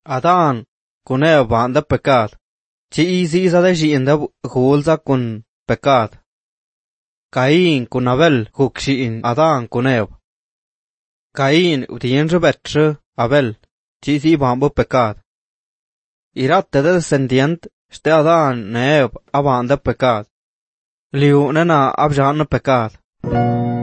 Adán kun Eva banda pecad, chi isiisa de xi'inda gulsa kun pecad. Caín kun Abel guc xi'in Adán kun Eva. Caín udinri betri Abel, chi isi banbu pecad. Irate de descendient shte Adán ne Eva abanda pecad. Liu nena abxanna pecad.